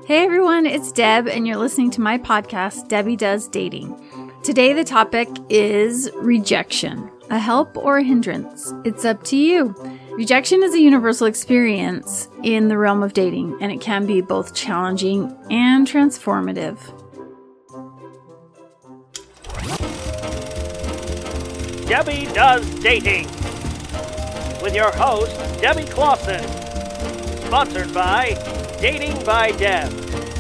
Hey everyone, it's Deb, and you're listening to my podcast, Debbie Does Dating. Today the topic is rejection. A help or a hindrance? It's up to you. Rejection is a universal experience in the realm of dating, and it can be both challenging and transformative. Debbie Does Dating with your host, Debbie Clausen. Sponsored by Dating by Deb.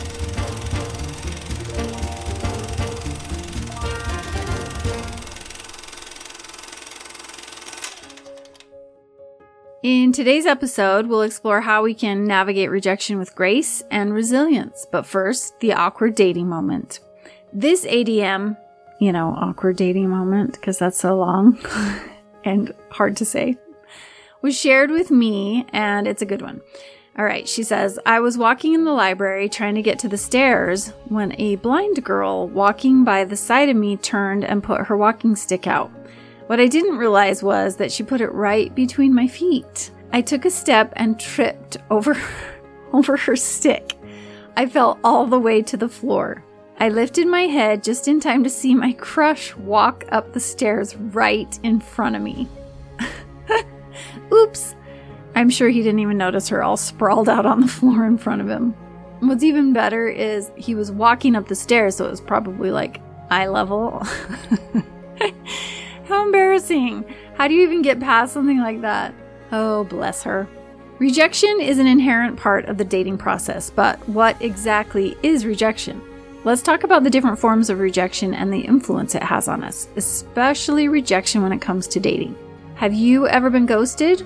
In today's episode, we'll explore how we can navigate rejection with grace and resilience. But first, the awkward dating moment. This ADM, awkward dating moment, because that's so long and hard to say, was shared with me, and it's a good one. All right, she says, I was walking in the library trying to get to the stairs when a blind girl walking by the side of me turned and put her walking stick out. What I didn't realize was that she put it right between my feet. I took a step and tripped over her stick. I fell all the way to the floor. I lifted my head just in time to see my crush walk up the stairs right in front of me. Oops! I'm sure he didn't even notice her all sprawled out on the floor in front of him. What's even better is he was walking up the stairs, so it was probably like eye level. How embarrassing. How do you even get past something like that? Oh, bless her. Rejection is an inherent part of the dating process, but what exactly is rejection? Let's talk about the different forms of rejection and the influence it has on us, especially rejection when it comes to dating. Have you ever been ghosted?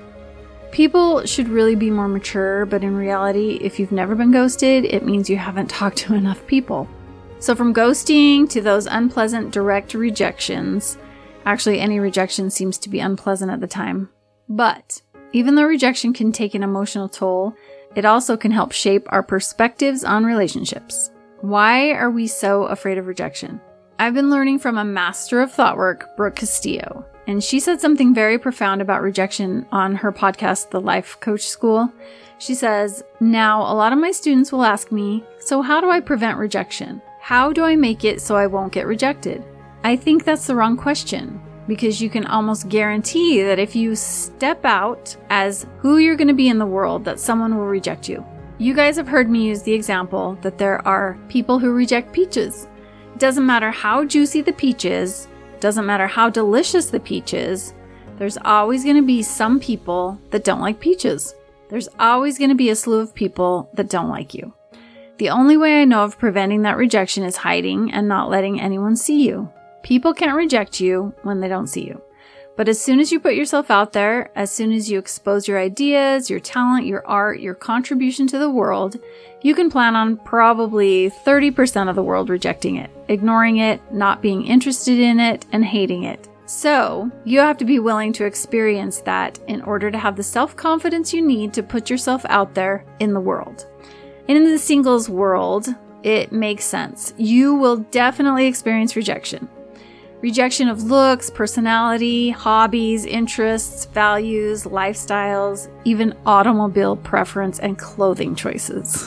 People should really be more mature, but in reality, if you've never been ghosted, it means you haven't talked to enough people. So from ghosting to those unpleasant direct rejections, actually any rejection seems to be unpleasant at the time. But even though rejection can take an emotional toll, it also can help shape our perspectives on relationships. Why are we so afraid of rejection? I've been learning from a master of thought work, Brooke Castillo. And she said something very profound about rejection on her podcast, The Life Coach School. She says, now a lot of my students will ask me, so how do I prevent rejection? How do I make it so I won't get rejected? I think that's the wrong question, because you can almost guarantee that if you step out as who you're going to be in the world, that someone will reject you. You guys have heard me use the example that there are people who reject peaches. It doesn't matter how juicy the peach is. Doesn't matter how delicious the peach is, there's always going to be some people that don't like peaches. There's always going to be a slew of people that don't like you. The only way I know of preventing that rejection is hiding and not letting anyone see you. People can't reject you when they don't see you. But as soon as you put yourself out there, as soon as you expose your ideas, your talent, your art, your contribution to the world, you can plan on probably 30% of the world rejecting it, ignoring it, not being interested in it, and hating it. So, you have to be willing to experience that in order to have the self-confidence you need to put yourself out there in the world. And in the singles world, it makes sense. You will definitely experience rejection. Rejection of looks, personality, hobbies, interests, values, lifestyles, even automobile preference and clothing choices.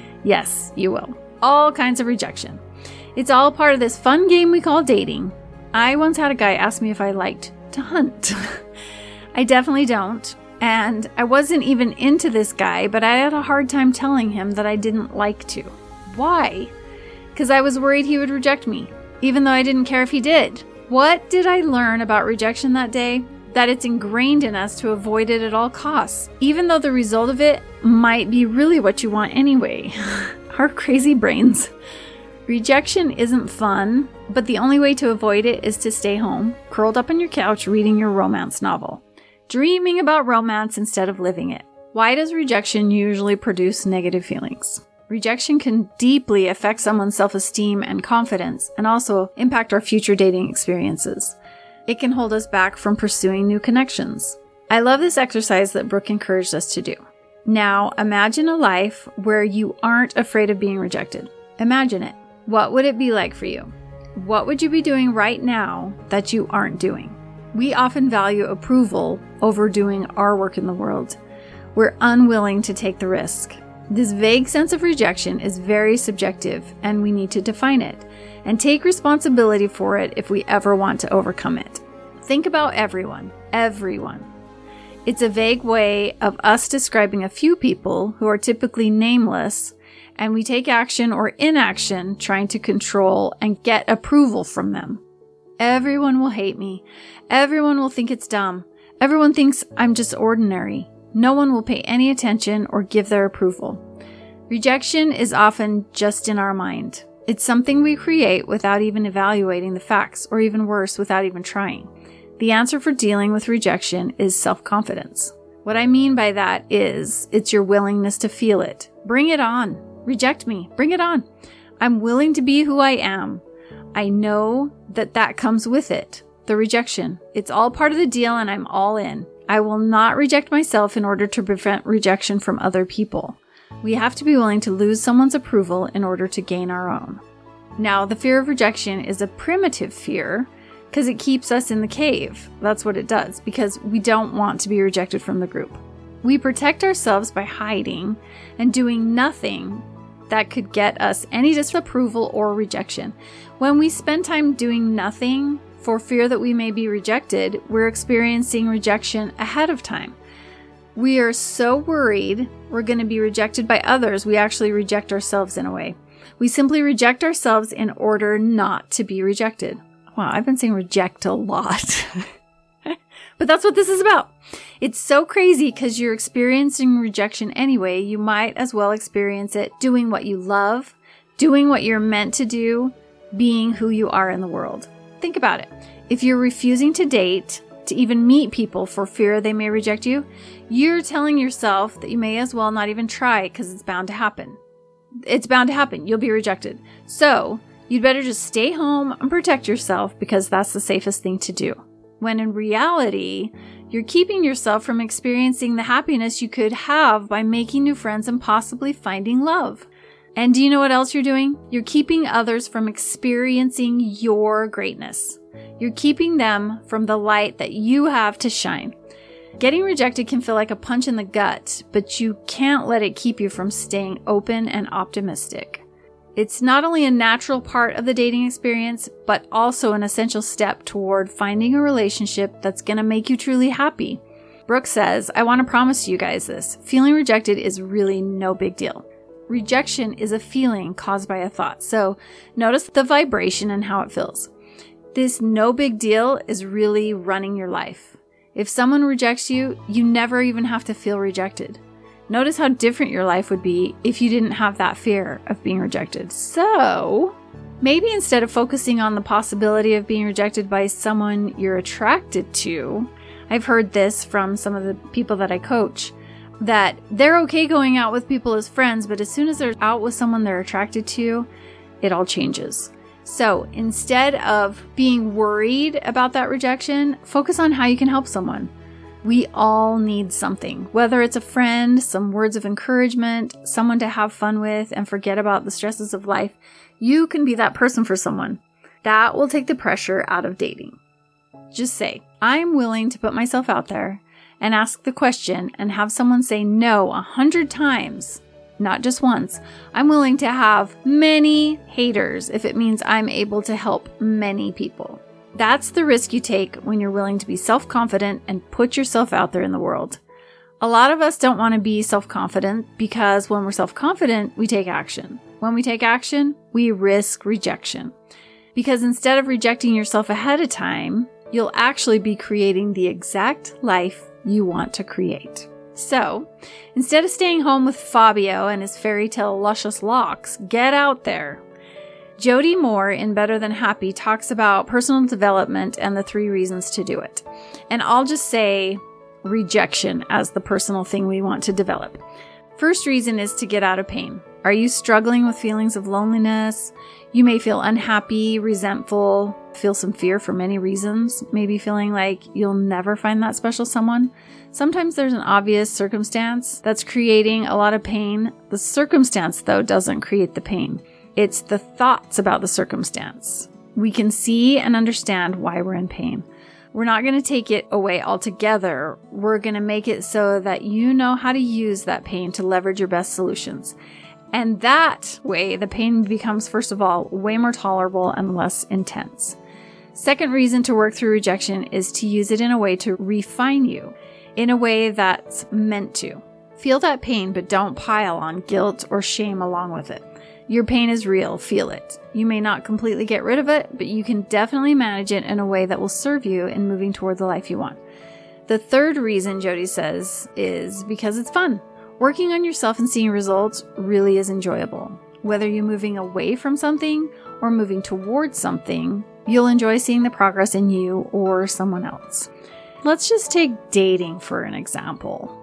Yes, you will. All kinds of rejection. It's all part of this fun game we call dating. I once had a guy ask me if I liked to hunt. I definitely don't. And I wasn't even into this guy, but I had a hard time telling him that I didn't like to. Why? Because I was worried he would reject me, even though I didn't care if he did. What did I learn about rejection that day? That it's ingrained in us to avoid it at all costs, even though the result of it might be really what you want anyway. Our crazy brains. Rejection isn't fun, but the only way to avoid it is to stay home, curled up on your couch reading your romance novel, dreaming about romance instead of living it. Why does rejection usually produce negative feelings? Rejection can deeply affect someone's self-esteem and confidence, and also impact our future dating experiences. It can hold us back from pursuing new connections. I love this exercise that Brooke encouraged us to do. Now, imagine a life where you aren't afraid of being rejected. Imagine it. What would it be like for you? What would you be doing right now that you aren't doing? We often value approval over doing our work in the world. We're unwilling to take the risk. This vague sense of rejection is very subjective, and we need to define it and take responsibility for it if we ever want to overcome it. Think about everyone. It's a vague way of us describing a few people who are typically nameless, and we take action or inaction trying to control and get approval from them. Everyone will hate me. Everyone will think it's dumb. Everyone thinks I'm just ordinary. No one will pay any attention or give their approval. Rejection is often just in our mind. It's something we create without even evaluating the facts, or even worse, without even trying. The answer for dealing with rejection is self-confidence. What I mean by that is, it's your willingness to feel it. Bring it on. Reject me. Bring it on. I'm willing to be who I am. I know that comes with it. The rejection. It's all part of the deal, and I'm all in. I will not reject myself in order to prevent rejection from other people. We have to be willing to lose someone's approval in order to gain our own. Now, the fear of rejection is a primitive fear because it keeps us in the cave. That's what it does, because we don't want to be rejected from the group. We protect ourselves by hiding and doing nothing that could get us any disapproval or rejection. When we spend time doing nothing for fear that we may be rejected, we're experiencing rejection ahead of time. We are so worried we're going to be rejected by others, we actually reject ourselves in a way. We simply reject ourselves in order not to be rejected. Wow, I've been saying reject a lot. But that's what this is about. It's so crazy because you're experiencing rejection anyway. You might as well experience it doing what you love, doing what you're meant to do, being who you are in the world. Think about it. If you're refusing to date, to even meet people for fear they may reject you, you're telling yourself that you may as well not even try because it's bound to happen. It's bound to happen. You'll be rejected. So you'd better just stay home and protect yourself because that's the safest thing to do. When in reality, you're keeping yourself from experiencing the happiness you could have by making new friends and possibly finding love. And do you know what else you're doing? You're keeping others from experiencing your greatness. You're keeping them from the light that you have to shine. Getting rejected can feel like a punch in the gut, but you can't let it keep you from staying open and optimistic. It's not only a natural part of the dating experience, but also an essential step toward finding a relationship that's going to make you truly happy. Brooke says, I want to promise you guys this. Feeling rejected is really no big deal. Rejection is a feeling caused by a thought. So notice the vibration and how it feels. This no big deal is really running your life. If someone rejects you, you never even have to feel rejected. Notice how different your life would be if you didn't have that fear of being rejected. So maybe instead of focusing on the possibility of being rejected by someone you're attracted to, I've heard this from some of the people that I coach, that they're okay going out with people as friends, but as soon as they're out with someone they're attracted to, it all changes. So instead of being worried about that rejection, focus on how you can help someone. We all need something, whether it's a friend, some words of encouragement, someone to have fun with and forget about the stresses of life. You can be that person for someone. That will take the pressure out of dating. Just say, I'm willing to put myself out there and ask the question and have someone say no 100 times, not just once. I'm willing to have many haters if it means I'm able to help many people. That's the risk you take when you're willing to be self-confident and put yourself out there in the world. A lot of us don't want to be self-confident because when we're self-confident, we take action. When we take action, we risk rejection. Because instead of rejecting yourself ahead of time, you'll actually be creating the exact life you want to create. So, instead of staying home with Fabio and his fairy tale luscious locks, get out there. Jody Moore in Better Than Happy talks about personal development and the 3 reasons to do it. And I'll just say rejection as the personal thing we want to develop. First reason is to get out of pain. Are you struggling with feelings of loneliness? You may feel unhappy, resentful, feel some fear for many reasons, maybe feeling like you'll never find that special someone. Sometimes there's an obvious circumstance that's creating a lot of pain. The circumstance, though, doesn't create the pain. It's the thoughts about the circumstance. We can see and understand why we're in pain. We're not going to take it away altogether. We're going to make it so that you know how to use that pain to leverage your best solutions. And that way, the pain becomes, first of all, way more tolerable and less intense. Second reason to work through rejection is to use it in a way to refine you, in a way that's meant to. Feel that pain, but don't pile on guilt or shame along with it. Your pain is real. Feel it. You may not completely get rid of it, but you can definitely manage it in a way that will serve you in moving toward the life you want. The third reason, Jody says, is because it's fun. Working on yourself and seeing results really is enjoyable. Whether you're moving away from something or moving towards something, you'll enjoy seeing the progress in you or someone else. Let's just take dating for an example.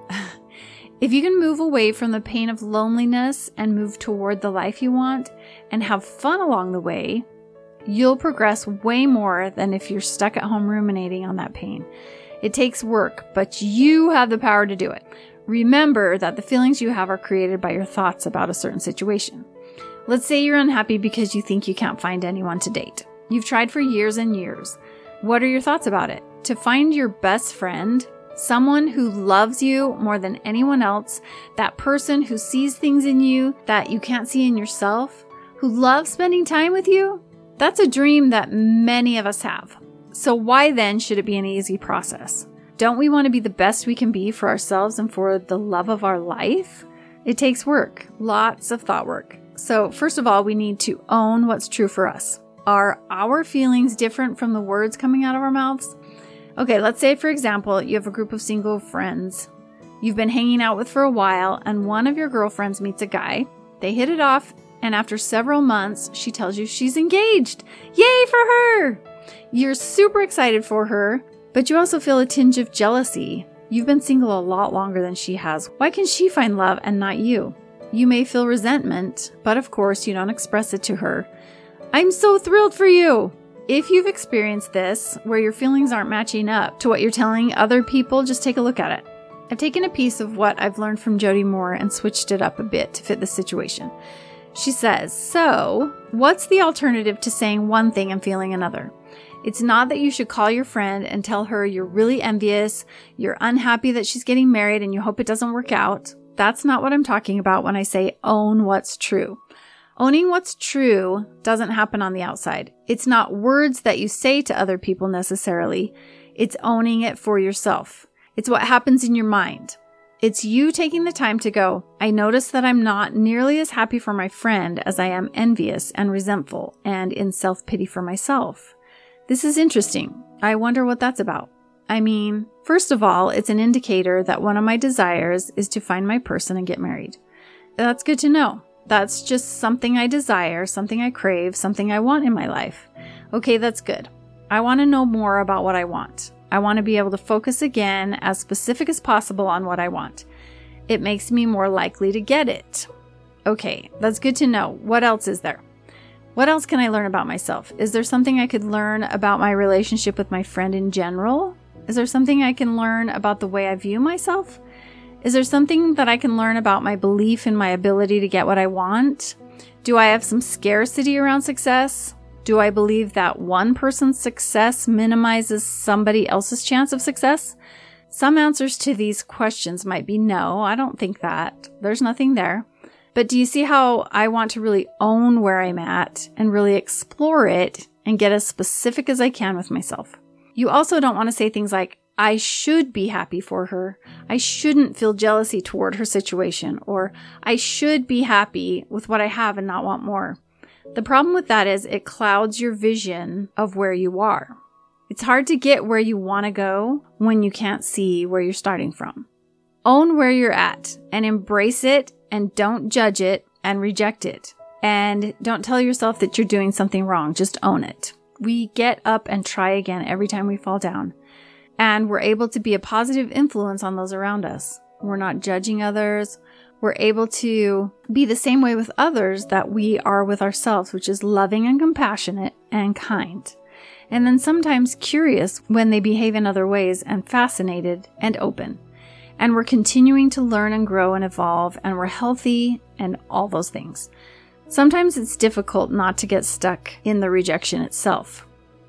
If you can move away from the pain of loneliness and move toward the life you want and have fun along the way, you'll progress way more than if you're stuck at home ruminating on that pain. It takes work, but you have the power to do it. Remember that the feelings you have are created by your thoughts about a certain situation. Let's say you're unhappy because you think you can't find anyone to date. You've tried for years and years. What are your thoughts about it? To find your best friend, someone who loves you more than anyone else, that person who sees things in you that you can't see in yourself, who loves spending time with you, that's a dream that many of us have. So why then should it be an easy process? Don't we want to be the best we can be for ourselves and for the love of our life? It takes work, lots of thought work. So first of all, we need to own what's true for us. Are our feelings different from the words coming out of our mouths? Okay, let's say, for example, you have a group of single friends you've been hanging out with for a while, and one of your girlfriends meets a guy. They hit it off, and after several months, she tells you she's engaged. Yay for her! You're super excited for her, but you also feel a tinge of jealousy. You've been single a lot longer than she has. Why can she find love and not you? You may feel resentment, but of course you don't express it to her. I'm so thrilled for you! If you've experienced this, where your feelings aren't matching up to what you're telling other people, just take a look at it. I've taken a piece of what I've learned from Jody Moore and switched it up a bit to fit the situation. She says, so, what's the alternative to saying one thing and feeling another? It's not that you should call your friend and tell her you're really envious, you're unhappy that she's getting married and you hope it doesn't work out. That's not what I'm talking about when I say own what's true. Owning what's true doesn't happen on the outside. It's not words that you say to other people necessarily. It's owning it for yourself. It's what happens in your mind. It's you taking the time to go, I notice that I'm not nearly as happy for my friend as I am envious and resentful and in self-pity for myself. This is interesting. I wonder what that's about. I mean, first of all, it's an indicator that one of my desires is to find my person and get married. That's good to know. That's just something I desire, something I crave, something I want in my life. Okay, that's good. I want to know more about what I want. I want to be able to focus again as specific as possible on what I want. It makes me more likely to get it. Okay, that's good to know. What else is there? What else can I learn about myself? Is there something I could learn about my relationship with my friend in general? Is there something I can learn about the way I view myself? Is there something that I can learn about my belief in my ability to get what I want? Do I have some scarcity around success? Do I believe that one person's success minimizes somebody else's chance of success? Some answers to these questions might be no, I don't think that. There's nothing there. But do you see how I want to really own where I'm at and really explore it and get as specific as I can with myself? You also don't want to say things like, I should be happy for her. I shouldn't feel jealousy toward her situation. Or I should be happy with what I have and not want more. The problem with that is it clouds your vision of where you are. It's hard to get where you want to go when you can't see where you're starting from. Own where you're at and embrace it, and don't judge it and reject it. And don't tell yourself that you're doing something wrong. Just own it. We get up and try again every time we fall down. And we're able to be a positive influence on those around us. We're not judging others. We're able to be the same way with others that we are with ourselves, which is loving and compassionate and kind. And then sometimes curious when they behave in other ways, and fascinated and open. And we're continuing to learn and grow and evolve, and we're healthy and all those things. Sometimes it's difficult not to get stuck in the rejection itself.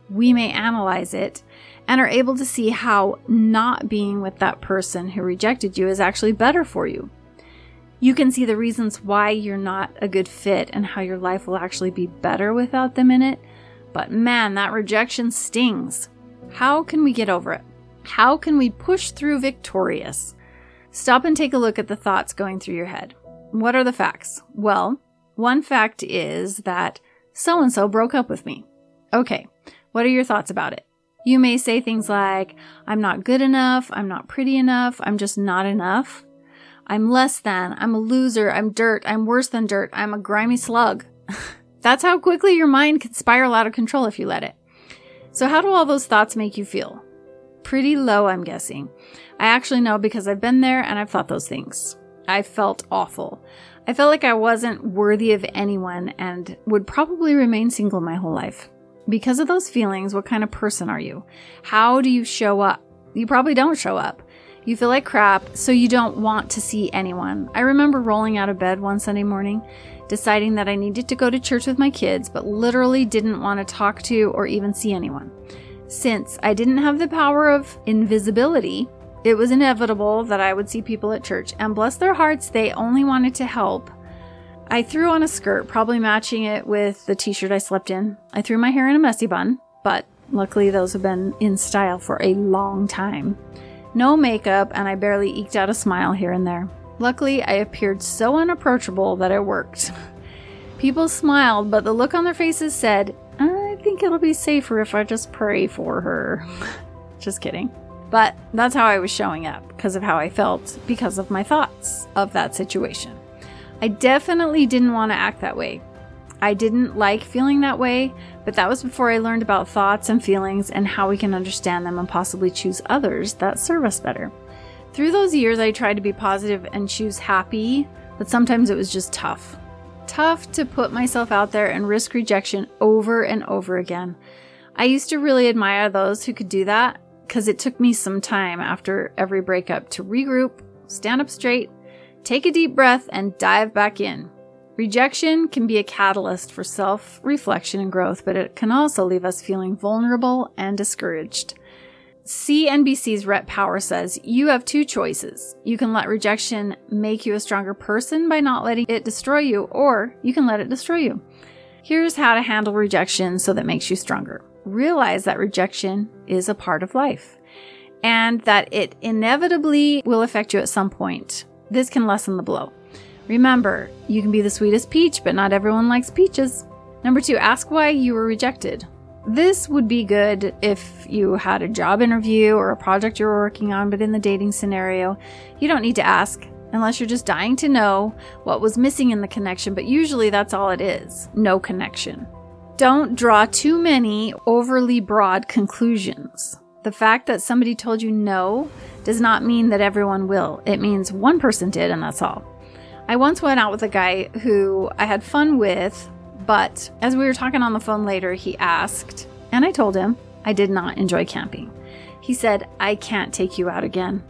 we may analyze it and are able to see how not being with that person who rejected you is actually better for you. You can see the reasons why you're not a good fit and how your life will actually be better without them in it. But man, that rejection stings. How can we get over it? How can we push through victorious? Stop and take a look at the thoughts going through your head. What are the facts? Well, one fact is that so-and-so broke up with me. Okay, what are your thoughts about it? You may say things like, I'm not good enough, I'm not pretty enough, I'm just not enough. I'm less than, I'm a loser, I'm dirt, I'm worse than dirt, I'm a grimy slug. That's how quickly your mind can spiral out of control if you let it. So how do all those thoughts make you feel? Pretty low, I'm guessing. I actually know because I've been there and I've thought those things. I felt awful. I felt like I wasn't worthy of anyone and would probably remain single my whole life. Because of those feelings, what kind of person are you? How do you show up? You probably don't show up. You feel like crap, so you don't want to see anyone. I remember rolling out of bed one Sunday morning, deciding that I needed to go to church with my kids, but literally didn't want to talk to or even see anyone. Since I didn't have the power of invisibility, it was inevitable that I would see people at church, and bless their hearts, they only wanted to help. I threw on a skirt, probably matching it with the t-shirt I slept in. I threw my hair in a messy bun, but luckily those have been in style for a long time. No makeup, and I barely eked out a smile here and there. Luckily, I appeared so unapproachable that it worked. People smiled, but the look on their faces said, I think it'll be safer if I just pray for her. Just kidding. But that's how I was showing up, because of how I felt, because of my thoughts of that situation. I definitely didn't want to act that way. I didn't like feeling that way, but that was before I learned about thoughts and feelings and how we can understand them and possibly choose others that serve us better. Through those years, I tried to be positive and choose happy, but sometimes it was just tough. Tough to put myself out there and risk rejection over and over again. I used to really admire those who could do that, because it took me some time after every breakup to regroup, stand up straight, take a deep breath, and dive back in. Rejection can be a catalyst for self-reflection and growth, but it can also leave us feeling vulnerable and discouraged. CNBC's Rhett Power says, you have two choices. You can let rejection make you a stronger person by not letting it destroy you, or you can let it destroy you. Here's how to handle rejection so that makes you stronger. Realize that rejection is a part of life and that it inevitably will affect you at some point. This can lessen the blow. Remember, you can be the sweetest peach, but not everyone likes peaches. Number 2, ask why you were rejected. This would be good if you had a job interview or a project you were working on, but in the dating scenario, you don't need to ask unless you're just dying to know what was missing in the connection, but usually that's all it is, no connection. Don't draw too many overly broad conclusions. The fact that somebody told you no does not mean that everyone will. It means one person did, and that's all. I once went out with a guy who I had fun with, but as we were talking on the phone later, he asked, and I told him I did not enjoy camping. He said, I can't take you out again.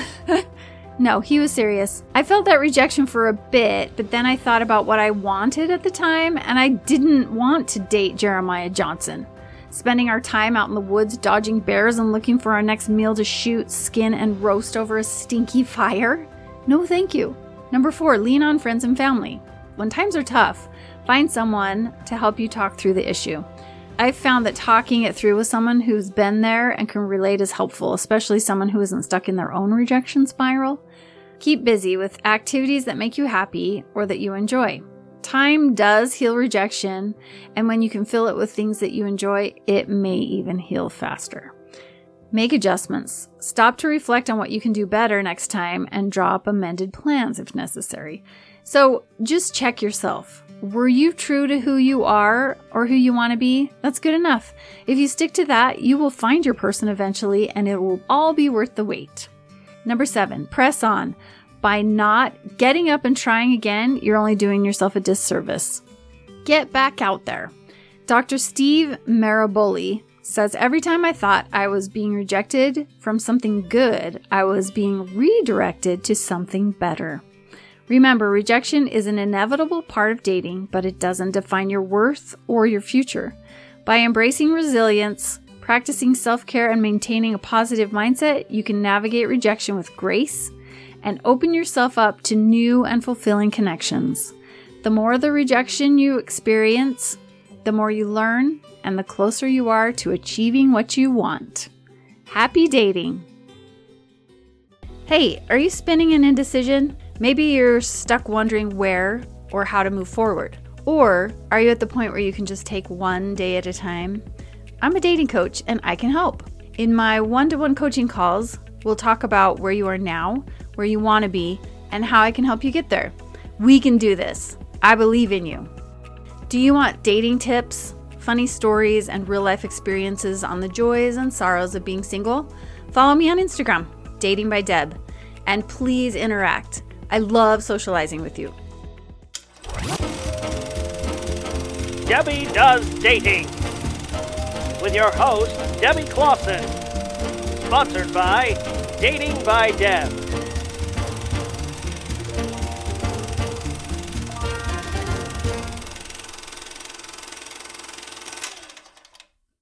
No, he was serious. I felt that rejection for a bit, but then I thought about what I wanted at the time, and I didn't want to date Jeremiah Johnson. Spending our time out in the woods dodging bears and looking for our next meal to shoot, skin, and roast over a stinky fire? No, thank you. Number 4, lean on friends and family. When times are tough, find someone to help you talk through the issue. I've found that talking it through with someone who's been there and can relate is helpful, especially someone who isn't stuck in their own rejection spiral. Keep busy with activities that make you happy or that you enjoy. Time does heal rejection, and when you can fill it with things that you enjoy, it may even heal faster. Make adjustments. Stop to reflect on what you can do better next time and draw up amended plans if necessary. So just check yourself. Were you true to who you are or who you want to be? That's good enough. If you stick to that, you will find your person eventually, and it will all be worth the wait. Number 7, press on. By not getting up and trying again, you're only doing yourself a disservice. Get back out there. Dr. Steve Maraboli says, every time I thought I was being rejected from something good, I was being redirected to something better. Remember, rejection is an inevitable part of dating, but it doesn't define your worth or your future. By embracing resilience, practicing self-care, and maintaining a positive mindset, you can navigate rejection with grace and open yourself up to new and fulfilling connections. The more the rejection you experience, the more you learn, and the closer you are to achieving what you want. Happy dating! Hey, are you spinning in indecision? Maybe you're stuck wondering where or how to move forward. Or are you at the point where you can just take one day at a time? I'm a dating coach and I can help. In my one-to-one coaching calls, we'll talk about where you are now, where you want to be, and how I can help you get there. We can do this. I believe in you. Do you want dating tips, funny stories, and real-life experiences on the joys and sorrows of being single? Follow me on Instagram, Dating by Deb, and please interact. I love socializing with you. Debbie Does Dating with your host, Debbie Clausen. Sponsored by Dating by Deb.